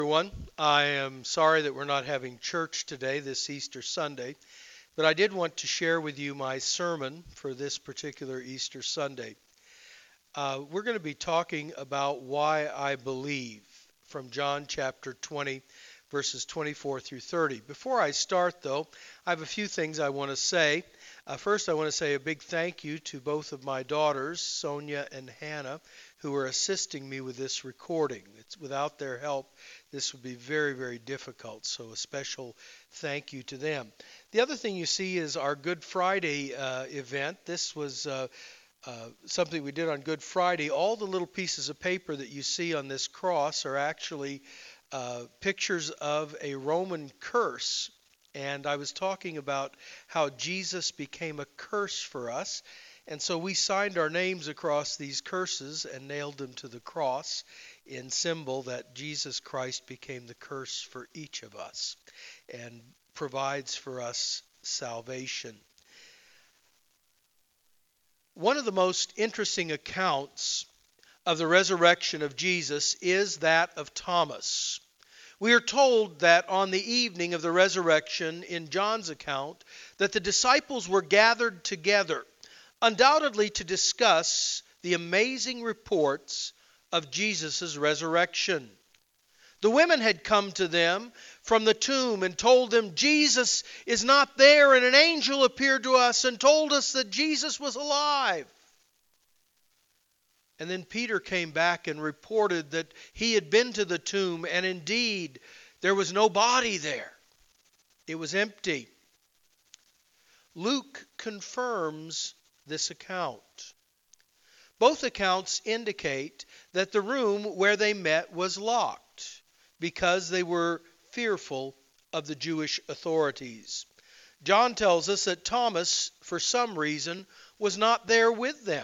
Everyone. I am sorry that we're not having church today, this Easter Sunday, but I did want to share with you my sermon for this particular Easter Sunday. We're going to be talking about why I believe from John chapter 20, verses 24 through 30. Before I start, though, I have a few things I want to say. First, I want to say a big thank you to both of my daughters, Sonia and Hannah, who are assisting me with this recording. Without their help, this would be very, very difficult, so a special thank you to them. The other thing you see is our Good Friday event. This was something we did on Good Friday. All the little pieces of paper that you see on this cross are actually pictures of a Roman curse. And I was talking about how Jesus became a curse for us. And so we signed our names across these curses and nailed them to the cross in symbol that Jesus Christ became the curse for each of us and provides for us salvation. One of the most interesting accounts of the resurrection of Jesus is that of Thomas. We are told that on the evening of the resurrection in John's account that the disciples were gathered together, undoubtedly to discuss the amazing reports of Jesus' resurrection. The women had come to them from the tomb and told them Jesus is not there, and an angel appeared to us and told us that Jesus was alive. And then Peter came back and reported that he had been to the tomb, and indeed there was no body there. It was empty. Luke confirms this account. Both accounts indicate that the room where they met was locked because they were fearful of the Jewish authorities. John tells us that Thomas, for some reason, was not there with them.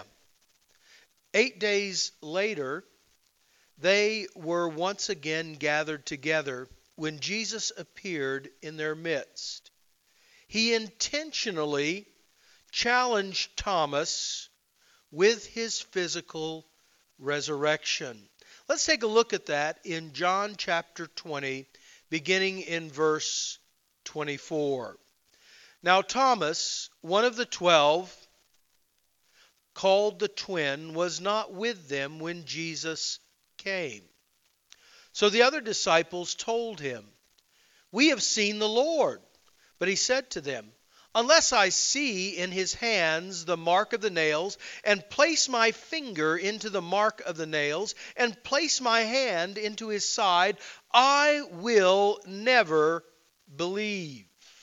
8 days later, they were once again gathered together when Jesus appeared in their midst. He intentionally challenged Thomas with his physical resurrection. Let's take a look at that in John chapter 20, beginning in verse 24. Now Thomas, one of the 12, called the twin, was not with them when Jesus came. So the other disciples told him, "We have seen the Lord." But he said to them, "Unless I see in his hands the mark of the nails, and place my finger into the mark of the nails, and place my hand into his side, I will never believe."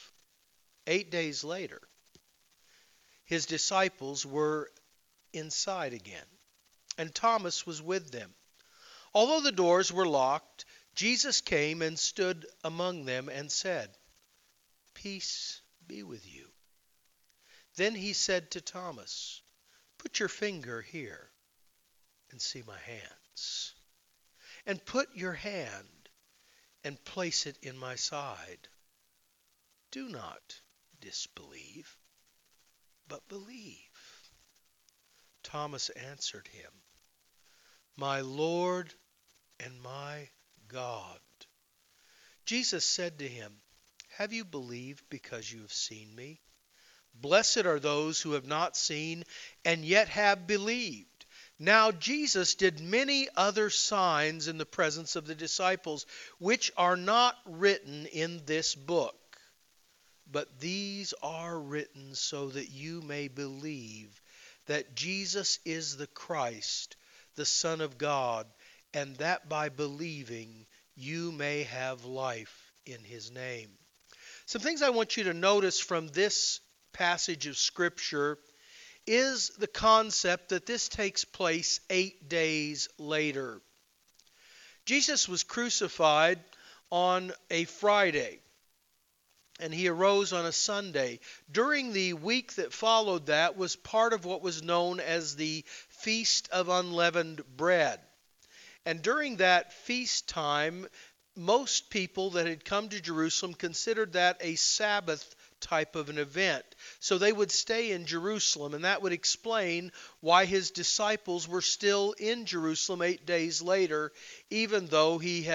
8 days later, his disciples were inside again, and Thomas was with them. Although the doors were locked, Jesus came and stood among them and said, "Peace be with you." Then he said to Thomas, "Put your finger here and see my hands, and put your hand and place it in my side. Do not disbelieve, but believe." Thomas answered him, "My Lord and my God." Jesus said to him, "Have you believed because you have seen me? Blessed are those who have not seen and yet have believed." Now Jesus did many other signs in the presence of the disciples, which are not written in this book. But these are written so that you may believe that Jesus is the Christ, the Son of God, and that by believing you may have life in his name. Some things I want you to notice from this passage of Scripture is the concept that this takes place 8 days later. Jesus was crucified on a Friday, and he arose on a Sunday. During the week that followed that was part of what was known as the Feast of Unleavened Bread. And during that feast time, most people that had come to Jerusalem considered that a Sabbath type of an event. So they would stay in Jerusalem, and that would explain why his disciples were still in Jerusalem 8 days later, even though he had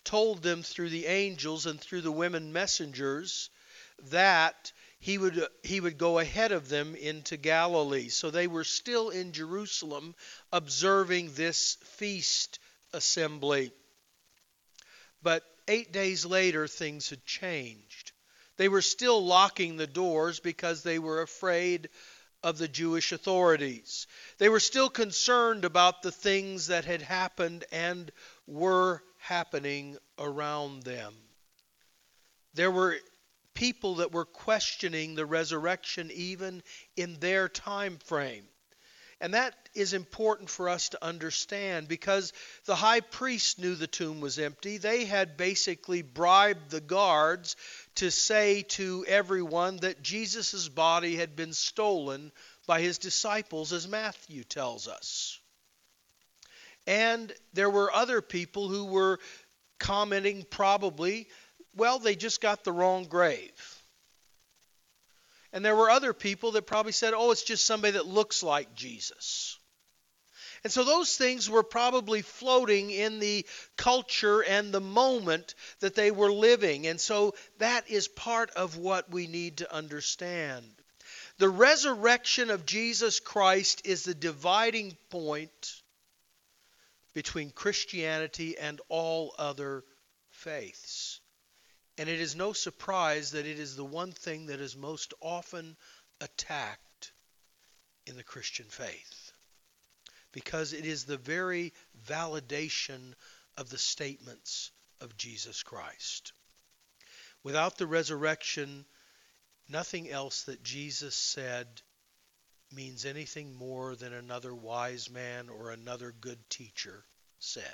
told them through the angels and through the women messengers that he would go ahead of them into Galilee. So they were still in Jerusalem observing this feast assembly. But 8 days later, things had changed. They were still locking the doors because they were afraid of the Jewish authorities. They were still concerned about the things that had happened and were happening around them. There were people that were questioning the resurrection even in their time frame. And that is important for us to understand because the high priest knew the tomb was empty. They had basically bribed the guards to say to everyone that Jesus' body had been stolen by his disciples, as Matthew tells us. And there were other people who were commenting probably, well, they just got the wrong grave. And there were other people that probably said, oh, it's just somebody that looks like Jesus. And so those things were probably floating in the culture and the moment that they were living. And so that is part of what we need to understand. The resurrection of Jesus Christ is the dividing point between Christianity and all other faiths. And it is no surprise that it is the one thing that is most often attacked in the Christian faith, because it is the very validation of the statements of Jesus Christ. Without the resurrection, nothing else that Jesus said means anything more than another wise man or another good teacher said.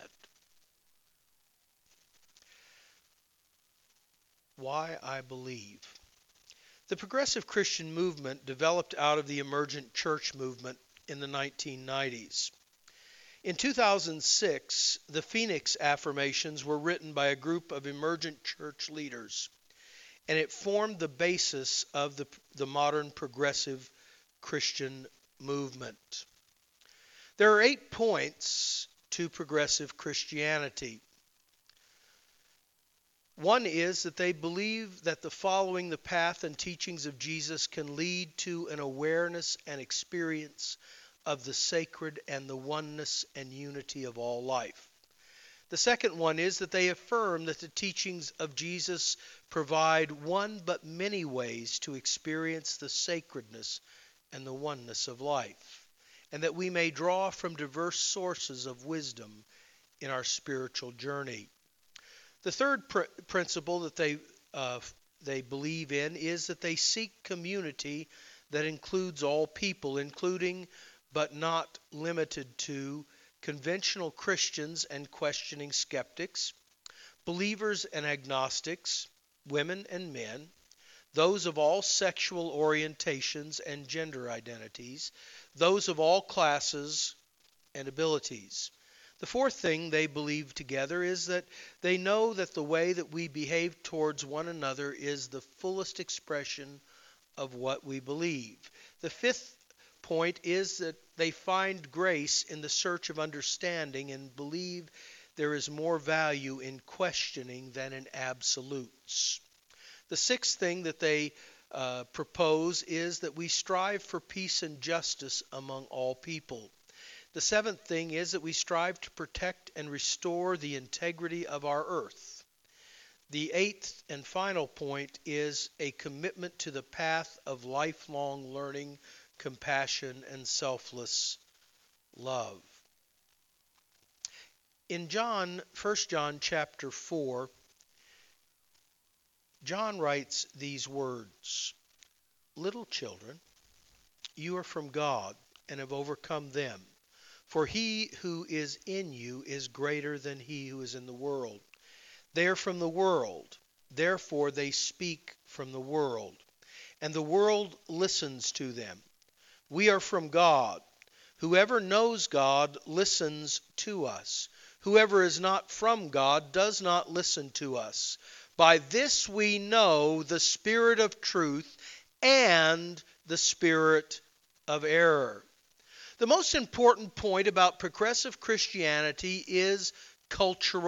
Why I believe. The progressive Christian movement developed out of the emergent church movement in the 1990s. In 2006, the Phoenix Affirmations were written by a group of emergent church leaders, and it formed the basis of the modern progressive Christian movement. There are 8 points to progressive Christianity. One is that they believe that the following the path and teachings of Jesus can lead to an awareness and experience of the sacred and the oneness and unity of all life. The second one is that they affirm that the teachings of Jesus provide one but many ways to experience the sacredness and the oneness of life, and that we may draw from diverse sources of wisdom in our spiritual journey. The third principle that they believe in is that they seek community that includes all people, including but not limited to conventional Christians and questioning skeptics, believers and agnostics, women and men, those of all sexual orientations and gender identities, those of all classes and abilities. The fourth thing they believe together is that they know that the way that we behave towards one another is the fullest expression of what we believe. The fifth point is that they find grace in the search of understanding and believe there is more value in questioning than in absolutes. The sixth thing that they propose is that we strive for peace and justice among all people. The seventh thing is that we strive to protect and restore the integrity of our earth. The eighth and final point is a commitment to the path of lifelong learning, compassion, and selfless love. In 1 John chapter 4, John writes these words, "Little children, you are from God and have overcome them. For he who is in you is greater than he who is in the world. They are from the world, therefore they speak from the world, and the world listens to them. We are from God. Whoever knows God listens to us. Whoever is not from God does not listen to us. By this we know the spirit of truth and the spirit of error." The most important point about progressive Christianity is cultural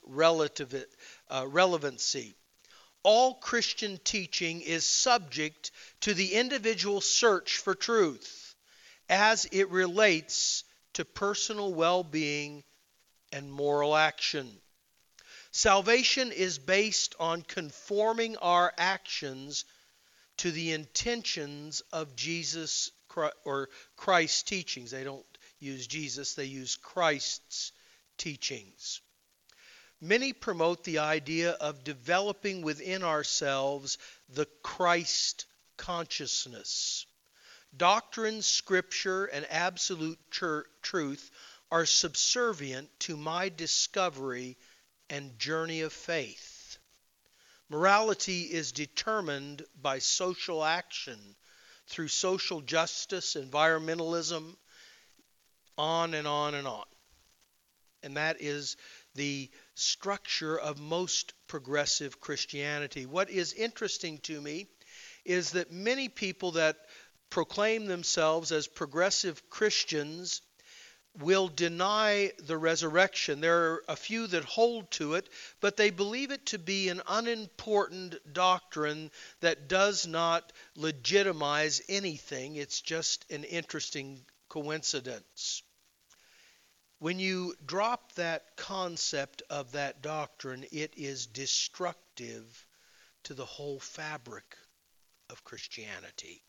relevancy. All Christian teaching is subject to the individual search for truth as it relates to personal well-being and moral action. Salvation is based on conforming our actions to the intentions of Jesus or Christ's teachings. They don't use Jesus, they use Christ's teachings. Many promote the idea of developing within ourselves the Christ consciousness. Doctrine, scripture, and absolute truth are subservient to my discovery and journey of faith. Morality is determined by social action through social justice, environmentalism, on and on and on. And that is the structure of most progressive Christianity. What is interesting to me is that many people that proclaim themselves as progressive Christians will deny the resurrection. There are a few that hold to it, but they believe it to be an unimportant doctrine that does not legitimize anything. It's just an interesting coincidence. When you drop that concept of that doctrine, it is destructive to the whole fabric of Christianity.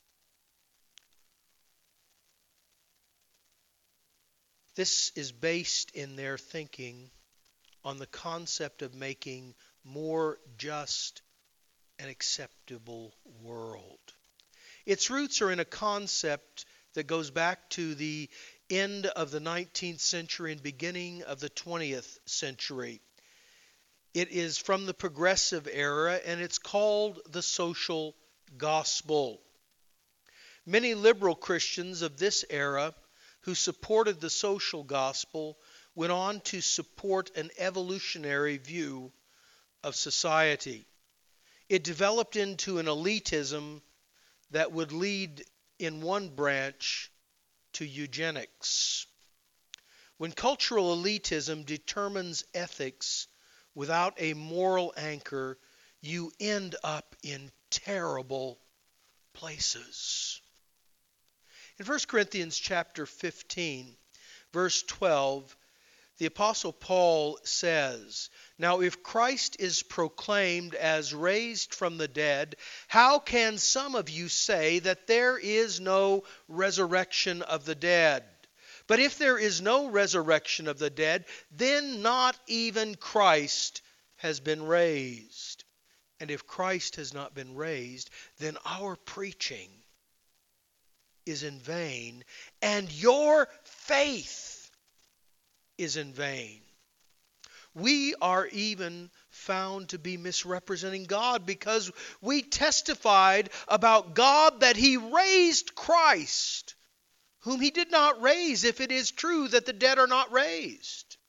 This is based in their thinking on the concept of making more just and acceptable world. Its roots are in a concept that goes back to the end of the 19th century and beginning of the 20th century. It is from the progressive era, and it's called the social gospel. Many liberal Christians of this era who supported the social gospel went on to support an evolutionary view of society. It developed into an elitism that would lead in one branch to eugenics. When cultural elitism determines ethics without a moral anchor, you end up in terrible places. In 1 Corinthians chapter 15, verse 12, the Apostle Paul says, "Now if Christ is proclaimed as raised from the dead, how can some of you say that there is no resurrection of the dead? But if there is no resurrection of the dead, then not even Christ has been raised. And if Christ has not been raised, then our preaching is in vain, and your faith is in vain." We are even found to be misrepresenting God because we testified about God that He raised Christ, whom He did not raise, if it is true that the dead are not raised.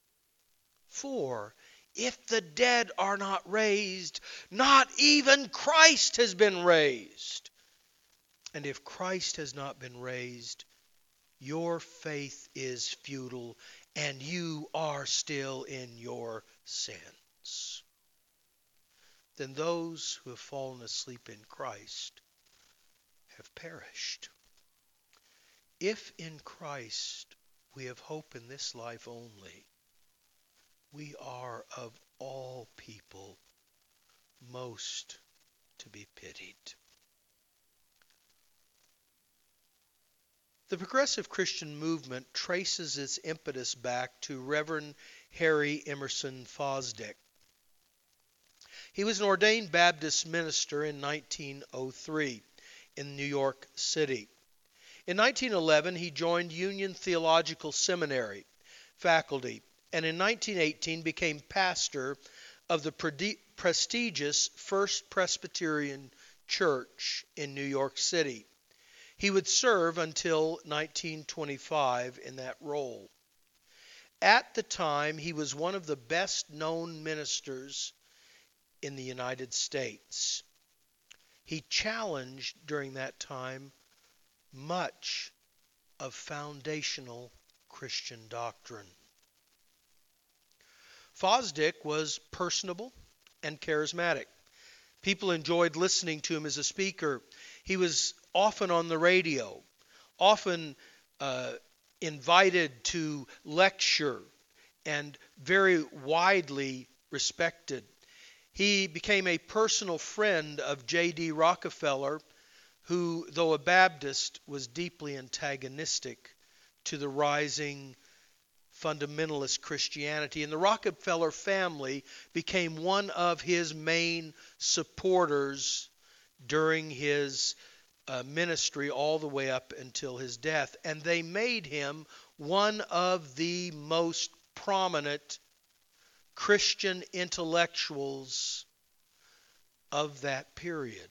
For if the dead are not raised, not even Christ has been raised. And if Christ has not been raised, your faith is futile, and you are still in your sins. Then those who have fallen asleep in Christ have perished. If in Christ we have hope in this life only, we are of all people most to be pitied. The progressive Christian movement traces its impetus back to Reverend Harry Emerson Fosdick. He was an ordained Baptist minister in 1903 in New York City. In 1911, he joined Union Theological Seminary faculty, and in 1918 became pastor of the prestigious First Presbyterian Church in New York City. He would serve until 1925 in that role. At the time, he was one of the best-known ministers in the United States. He challenged during that time much of foundational Christian doctrine. Fosdick was personable and charismatic. People enjoyed listening to him as a speaker. He was often on the radio, often invited to lecture, and very widely respected. He became a personal friend of J.D. Rockefeller, who, though a Baptist, was deeply antagonistic to the rising fundamentalist Christianity. And the Rockefeller family became one of his main supporters during his ministry all the way up until his death. And they made him one of the most prominent Christian intellectuals of that period.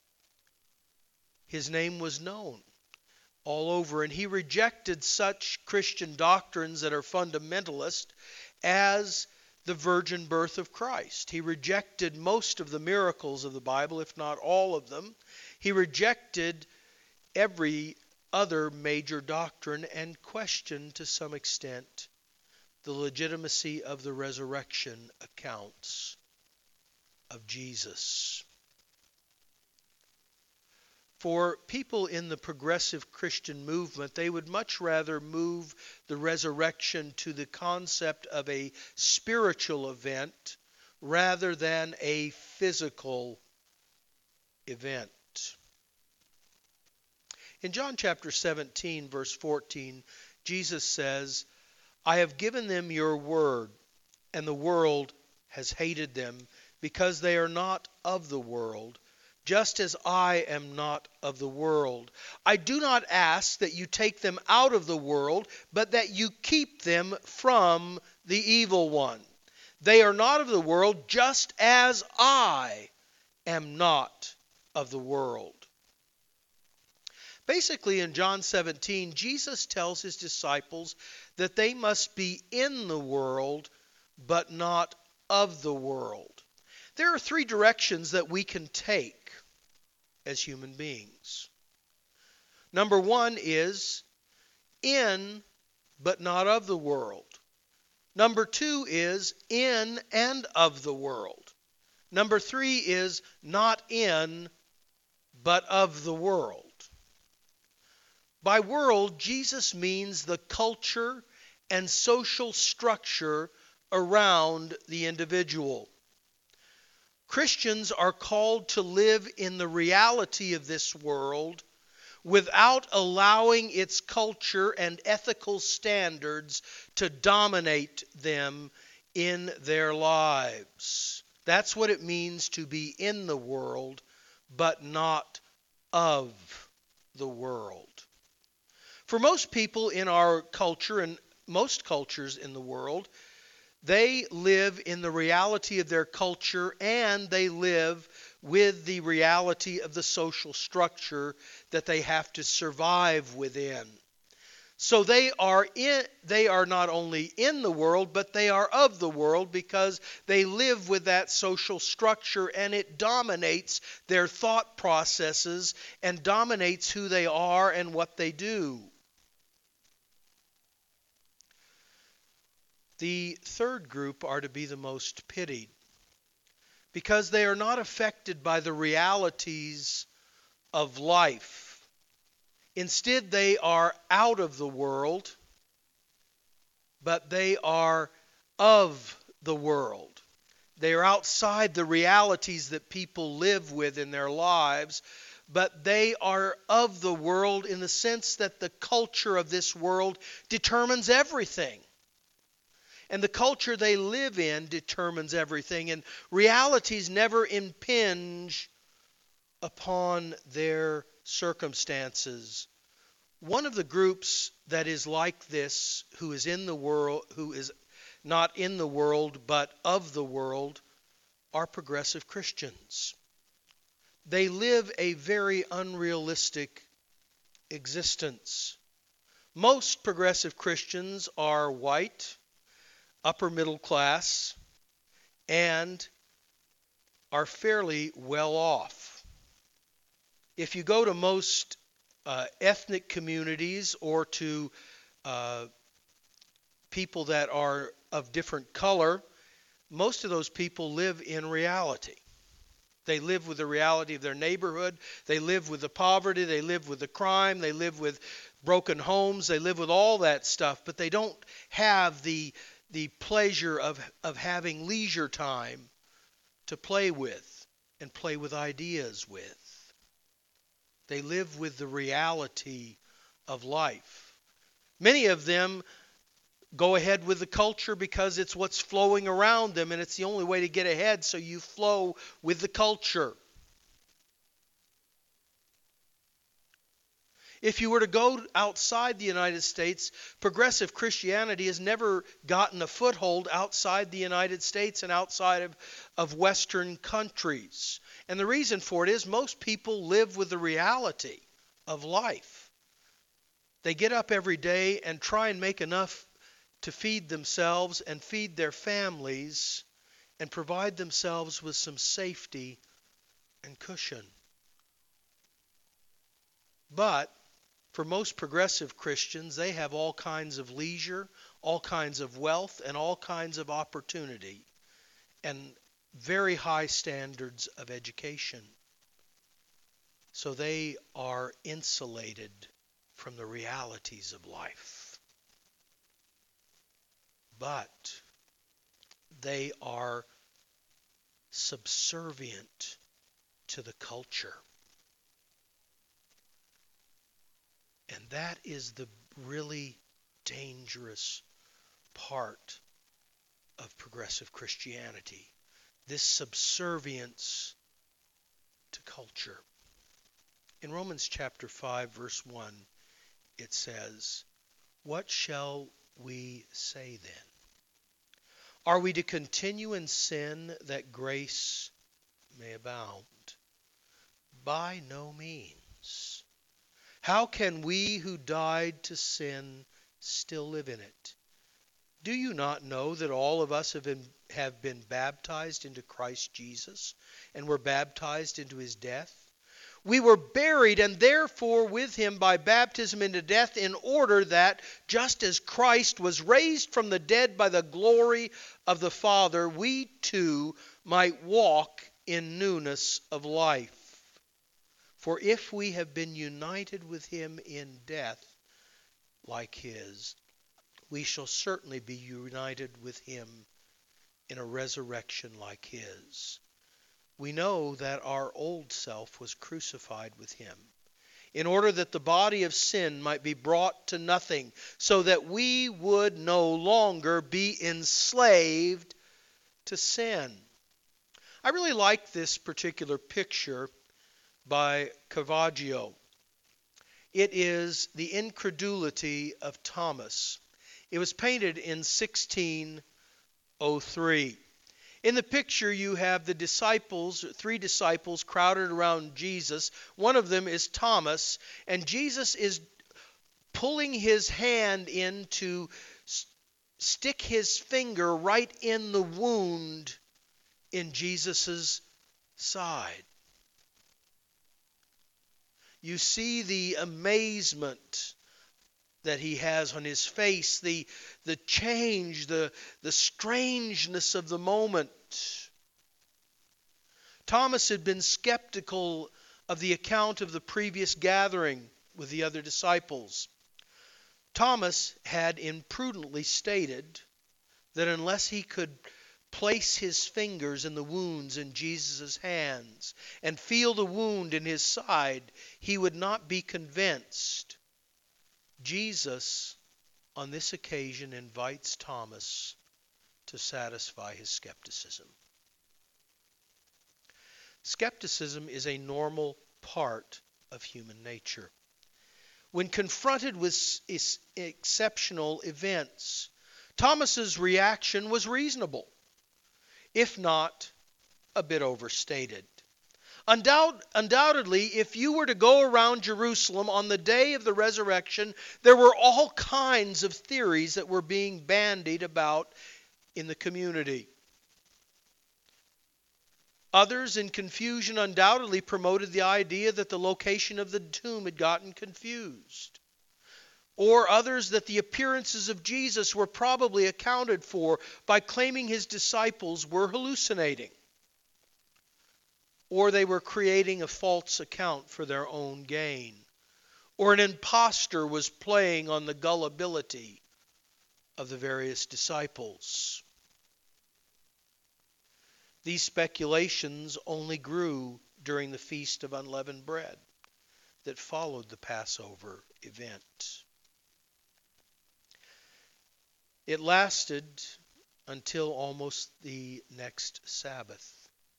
His name was known all over, and he rejected such Christian doctrines that are fundamentalist as the virgin birth of Christ. He rejected most of the miracles of the Bible, if not all of them. He rejected every other major doctrine and questioned to some extent the legitimacy of the resurrection accounts of Jesus. For people in the progressive Christian movement, they would much rather move the resurrection to the concept of a spiritual event rather than a physical event. In John chapter 17, verse 14, Jesus says, I have given them your word, and the world has hated them, because they are not of the world, just as I am not of the world. I do not ask that you take them out of the world, but that you keep them from the evil one. They are not of the world, just as I am not of the world. Basically, in John 17, Jesus tells his disciples that they must be in the world, but not of the world. There are three directions that we can take as human beings. Number one is in, but not of the world. Number two is in and of the world. Number three is not in, but of the world. By world, Jesus means the culture and social structure around the individual. Christians are called to live in the reality of this world without allowing its culture and ethical standards to dominate them in their lives. That's what it means to be in the world, but not of the world. For most people in our culture and most cultures in the world, they live in the reality of their culture, and they live with the reality of the social structure that they have to survive within. So they are not only in the world, but they are of the world, because they live with that social structure, and it dominates their thought processes and dominates who they are and what they do. The third group are to be the most pitied, because they are not affected by the realities of life. Instead, they are out of the world, but they are of the world. They are outside the realities that people live with in their lives, but they are of the world in the sense that the culture of this world determines everything. And the culture they live in determines everything. And realities never impinge upon their circumstances. One of the groups that is like this, who is in the world, who is not in the world, but of the world, are progressive Christians. They live a very unrealistic existence. Most progressive Christians are white, upper middle class, and are fairly well off. If you go to most ethnic communities or to people that are of different color, most of those people live in reality. They live with the reality of their neighborhood. They live with the poverty. They live with the crime. They live with broken homes. They live with all that stuff. But they don't have the pleasure of having leisure time to play with and play with ideas with. They live with the reality of life. Many of them go ahead with the culture because it's what's flowing around them, and it's the only way to get ahead, so you flow with the culture. If you were to go outside the United States, progressive Christianity has never gotten a foothold outside the United States and outside of Western countries. And the reason for it is most people live with the reality of life. They get up every day and try and make enough to feed themselves and feed their families and provide themselves with some safety and cushion. But for most progressive Christians, they have all kinds of leisure, all kinds of wealth, and all kinds of opportunity, and very high standards of education. So they are insulated from the realities of life. But they are subservient to the culture. And that is the really dangerous part of progressive Christianity. This subservience to culture. In Romans chapter 5, verse 1, it says, "What shall we say then? Are we to continue in sin that grace may abound? By no means. How can we who died to sin still live in it? Do you not know that all of us have been baptized into Christ Jesus and were baptized into his death? We were buried and therefore with him by baptism into death, in order that, just as Christ was raised from the dead by the glory of the Father, we too might walk in newness of life. For if we have been united with him in death like his, we shall certainly be united with him in a resurrection like his. We know that our old self was crucified with him, in order that the body of sin might be brought to nothing, so that we would no longer be enslaved to sin." I really like this particular picture by Caravaggio. It is the incredulity of Thomas. It was painted in 1603. In the picture, you have the disciples, 3 disciples, crowded around Jesus. One of them is Thomas, and Jesus is pulling his hand in to stick his finger right in the wound in Jesus' side. You see the amazement that he has on his face, the change, the strangeness of the moment. Thomas had been skeptical of the account of the previous gathering with the other disciples. Thomas had imprudently stated that unless he could place his fingers in the wounds in Jesus' hands and feel the wound in his side, he would not be convinced. Jesus, on this occasion, invites Thomas to satisfy his skepticism. Skepticism is a normal part of human nature. When confronted with exceptional events, Thomas's reaction was reasonable, if not a bit overstated. Undoubtedly, if you were to go around Jerusalem on the day of the resurrection, there were all kinds of theories that were being bandied about in the community. Others, in confusion, undoubtedly promoted the idea that the location of the tomb had gotten confused. Or others that the appearances of Jesus were probably accounted for by claiming his disciples were hallucinating, or they were creating a false account for their own gain, or an impostor was playing on the gullibility of the various disciples. These speculations only grew during the Feast of Unleavened Bread that followed the Passover event. It lasted until almost the next Sabbath.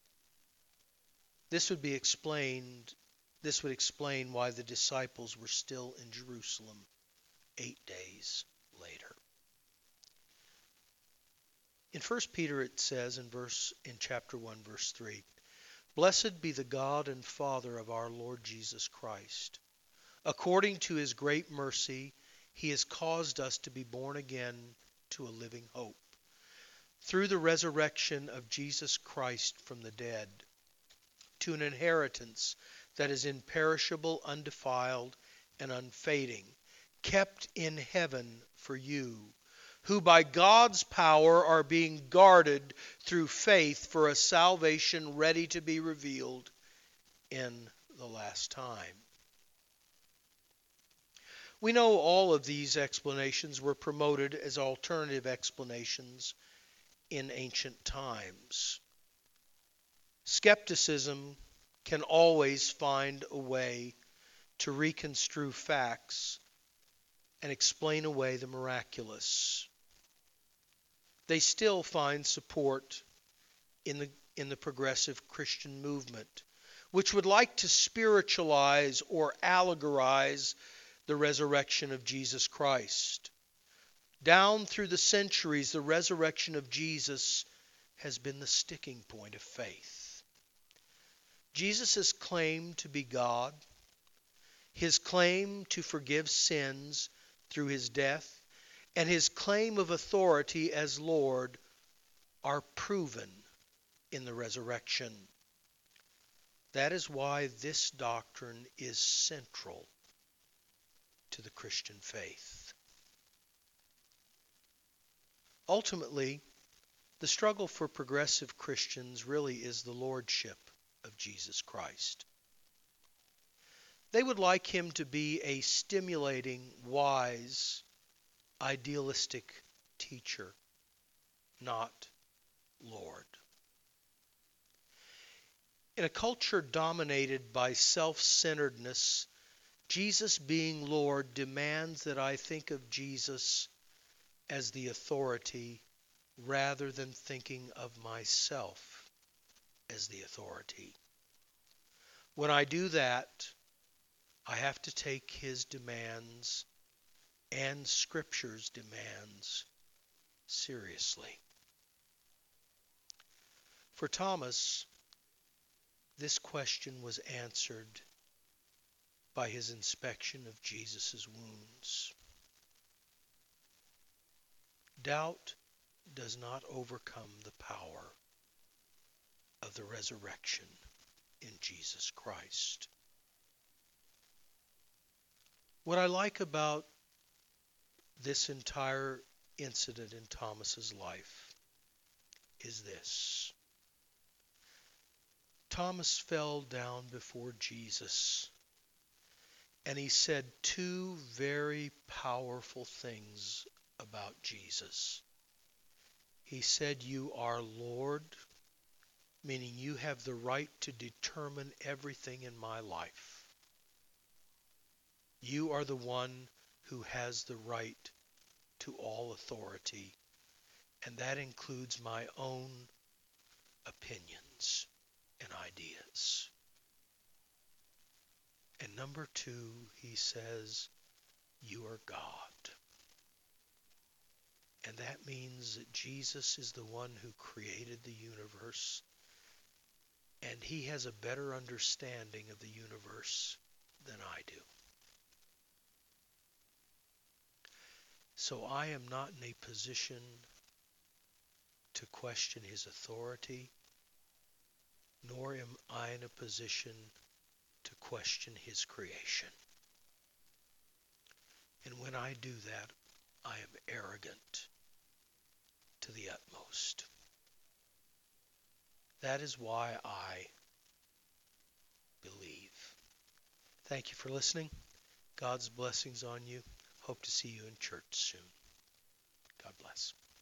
This would explain why the disciples were still in Jerusalem 8 days later. In 1 Peter it says in chapter 1 verse 3, "Blessed be the God and Father of our Lord Jesus Christ. According to his great mercy, he has caused us to be born again to a living hope, through the resurrection of Jesus Christ from the dead, to an inheritance that is imperishable, undefiled, and unfading, kept in heaven for you, who by God's power are being guarded through faith for a salvation ready to be revealed in the last time." We know all of these explanations were promoted as alternative explanations in ancient times. Skepticism can always find a way to reconstrue facts and explain away the miraculous. They still find support in the progressive Christian movement, which would like to spiritualize or allegorize the resurrection of Jesus Christ. Down through the centuries, the resurrection of Jesus has been the sticking point of faith. Jesus' claim to be God, his claim to forgive sins through his death, and his claim of authority as Lord are proven in the resurrection. That is why this doctrine is central to the Christian faith. Ultimately, the struggle for progressive Christians really is the lordship of Jesus Christ. They would like him to be a stimulating, wise, idealistic teacher, not Lord. In a culture dominated by self-centeredness, Jesus being Lord demands that I think of Jesus as the authority rather than thinking of myself as the authority. When I do that, I have to take his demands and Scripture's demands seriously. For Thomas, this question was answered by his inspection of Jesus' wounds. Doubt does not overcome the power of the resurrection in Jesus Christ. What I like about this entire incident in Thomas's life is this. Thomas fell down before Jesus, and he said two very powerful things about Jesus. He said, "You are Lord," meaning you have the right to determine everything in my life. You are the one who has the right to all authority, and that includes my own opinions and ideas. And number two, he says, you are God. And that means that Jesus is the one who created the universe, and he has a better understanding of the universe than I do. So I am not in a position to question his authority, nor am I in a position to question his creation. And when I do that, I am arrogant to the utmost. That is why I believe. Thank you for listening. God's blessings on you. Hope to see you in church soon. God bless.